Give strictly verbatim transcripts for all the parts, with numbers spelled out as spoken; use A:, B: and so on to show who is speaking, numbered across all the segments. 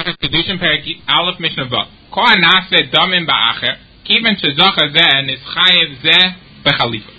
A: Masachet Kedushin Perek Aleph Mishnah Vav. Kol Anaseh Damim Ba'acher Kiven Shezacha Zeh Nischayev Zeh Bechalifa.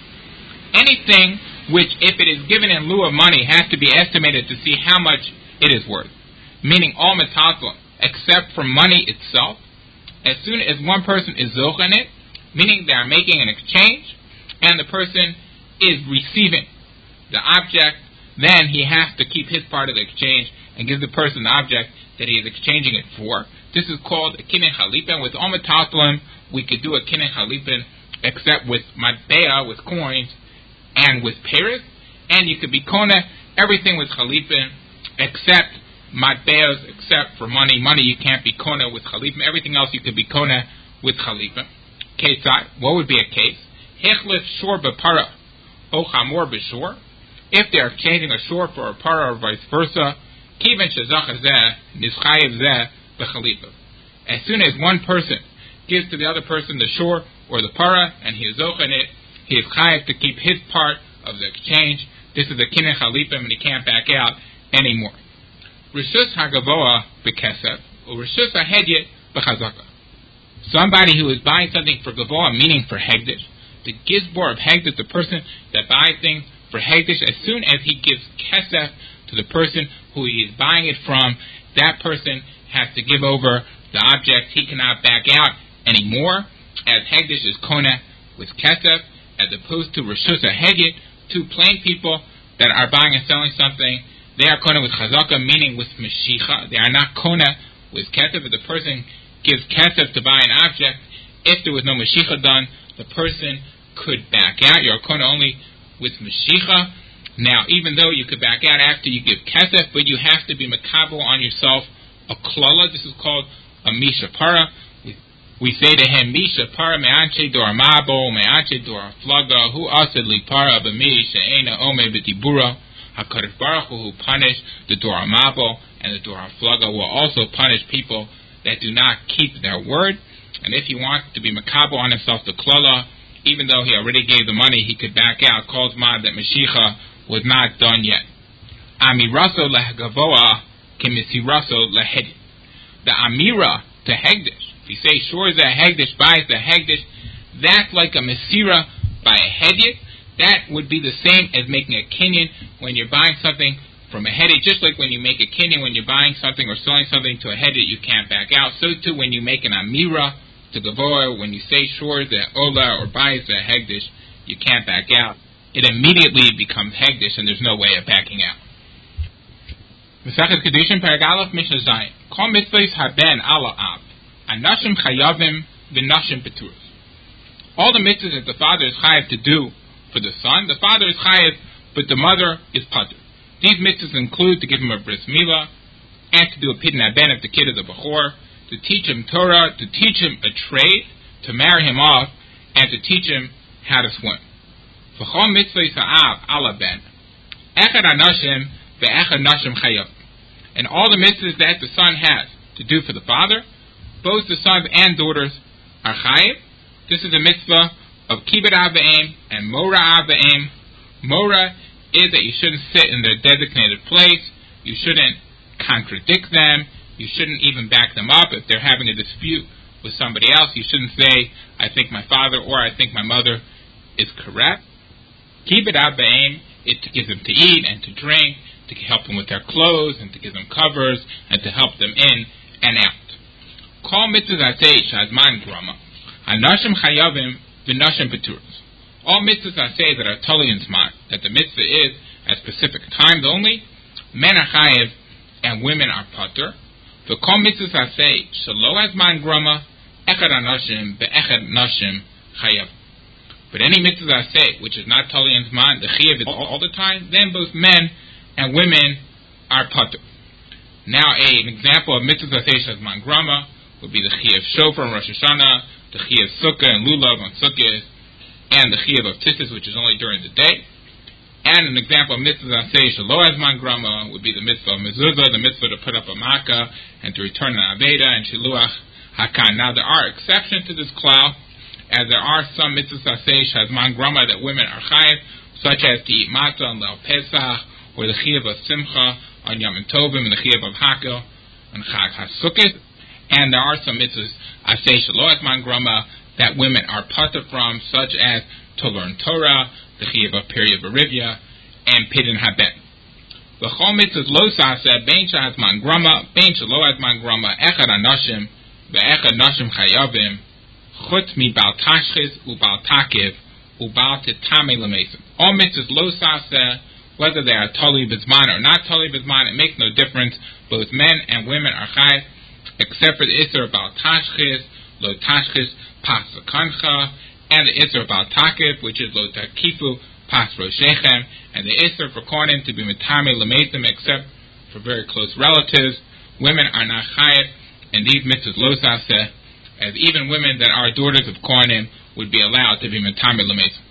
A: Anything which, if it is given in lieu of money, has to be estimated to see how much it is worth. Meaning all metatzalim, except for money itself. As soon as one person is zoch in it, meaning they are making an exchange, and the person is receiving the object, then he has to keep his part of the exchange and give the person the object that he is exchanging it for. This is called a kinyan chalipin. With all metatzalim, we could do a kinyan chalipin, except with matbea, with coins, and with paris, and you could be kona everything with chalipin, except matbeas, except for money. Money you can't be kona with chalipin. Everything else you could be kona with chalipin. Kesai, what would be a case? Hechlif shor b'para, o chamor b'shor. If they are exchanging a shor for a para or vice versa, kiven shezach zeh nischayev zeh b'chalipa. As soon as one person gives to the other person the shor or the para, and he is zoch in it, he is chayev to keep his part of the exchange. This is a kinyan chalipim, and he can't back out anymore. Rishus hagavoa b'kesef, or rishus hahedyet b'chazaka. Somebody who is buying something for gavoa, meaning for hegdish, the gizbor of hegdish, the person that buys things for hegdish, as soon as he gives kesef to the person who he is buying it from, that person has to give over the object. He cannot back out anymore, as hegdish is kona with kesef, as opposed to rishus hahedyet, two plain people that are buying and selling something. They are kona with chazaka, meaning with meshicha. They are not kona with kesef. If the person gives kesef to buy an object, if there was no meshicha done, the person could back out. You're kona only with meshicha. Now, even though you could back out after you give kesef, but you have to be makabel on yourself a klala. This is called a misha para. We, we say to him, misha para me'anche dor mabo, me'anche dor flaga, hu asad li para b'mi she'ena ome b'tibura. HaKadosh Baruch Hu, who punished the Dor Mabo and the Dor Flaga, will also punish people that do not keep their word. And if he wants to be makabel on himself the klala, even though he already gave the money, he could back out. Calls mad that Mashiach was not done yet. Amiraso lehgavoa kimisiraso lehedit. The amira to hegdish. If you say sure that hegdish buys the hegdish, that's like a mesira by a hedit. That would be the same as making a kinyan when you're buying something from a hedit. Just like when you make a kinyan when you're buying something or selling something to a hedit, you can't back out. So too when you make an amira to gavoa, when you say sure that ola or buys the hegdish, you can't back out. It immediately becomes hegdish and there's no way of backing out. Masachet Kedushin Perek Aleph Mishnah Zayin. Kol mitzvahs haben ala av, anashim chayavim v'nashim peturos. All the mitzvahs that the father is chayav to do for the son, the father is chayav, but the mother is patur. These mitzvahs include to give him a bris milah, and to do a pidin haben if the kid is a bachor, to teach him Torah, to teach him a trade, to marry him off, and to teach him how to swim. V'chol mitzvahs ha'av ala ben, echad anashim ve'echad nashim chayav. And all the mitzvahs that the son has to do for the father, both the sons and daughters are chayav. This is a mitzvah of kibbut av v'em and mora av v'em. Mora is that you shouldn't sit in their designated place, you shouldn't contradict them, you shouldn't even back them up. If they're having a dispute with somebody else, you shouldn't say, I think my father or I think my mother is correct. Kibbut av v'em is to give them to eat and to drink, to help them with their clothes and to give them covers and to help them in and out. Kol mitzvahs aseh shazman grama, anashim chayavim v'nashim peturos. All mitzvahs aseh that are tali in zman, that the mitzvah is at specific times only, men are chayav and women are patur. V'kol mitzvahs aseh shelo hazman grama, echad anashim ve'echad nashim chayav. But any mitzvah aseh which is not tali in zman, the chayav is all, all the time, then both men and women are patur. Now, a, an example of mitzvah aseh shazman grama would be the chayav shofar on Rosh Hashanah, the chayav sukkah and lulav on sukkahs, and the chayav of tissus, which is only during the day. And an example of mitzvah aseh shelo hazman grama would be the mitzvah of mezuzah, the mitzvah to put up a makkah and to return an aveda and shiluach hakan. Now, there are exceptions to this klal, as there are some mitzvahs aseh shazman grama that women are chayav, such as to eat matzah on Leil Pesach, or the chayav of simcha on Yom Tovim and the chayav of Hakel. on Chag HaSukkot, and there are some mitzvahs asay shelo azman grama that women are patur from, such as to learn Torah, the chiyuv of period berivia, and pidin haben. V'chol mitzvahs lo saseh bein shehazman grama bein shelo azman grama echad anashim ve'echad nashim chayavim chutz mi bal tashchis ubal takiv ubal titame lemesim. All mitzvahs lo saseh, whether they are tali b'zman or not tali b'zman, it makes no difference. Both men and women are chayav, except for the isser about tashchis, lo tashchis pas v'kancha, and the isser about takiv, which is lo takifu pas roshechem, and the isser for kohanim to be metame lemesim, except for very close relatives. Women are not chayav, and these mitzvahs lo saseh, as even women that are daughters of kohanim would be allowed to be metame lemesim.